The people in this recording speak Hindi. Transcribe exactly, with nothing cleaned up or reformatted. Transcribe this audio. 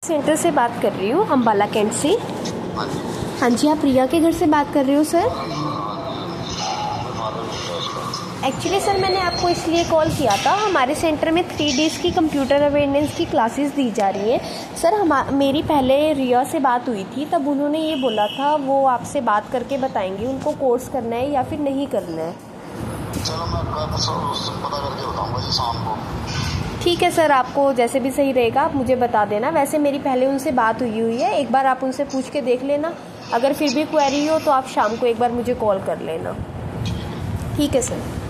सेंटर से बात कर रही हूँ, अम्बाला कैंट से। हाँ जी, आप प्रिया के घर से बात कर रहे हो सर? एक्चुअली सर मैंने आपको इसलिए कॉल किया था, हमारे सेंटर में थ्री डेज़ की कंप्यूटर अवेयरनेस की क्लासेस दी जा रही हैं। सर हम मेरी पहले रिया से बात हुई थी, तब उन्होंने ये बोला था वो आपसे बात करके बताएंगे उनको कोर्स करना है या फिर नहीं करना है। चलो मैं पता करके बताऊंगा जी शाम को। ठीक है सर, आपको जैसे भी सही रहेगा आप मुझे बता देना। वैसे मेरी पहले उनसे बात हुई हुई है, एक बार आप उनसे पूछ के देख लेना। अगर फिर भी क्वेरी हो तो आप शाम को एक बार मुझे कॉल कर लेना। ठीक है सर।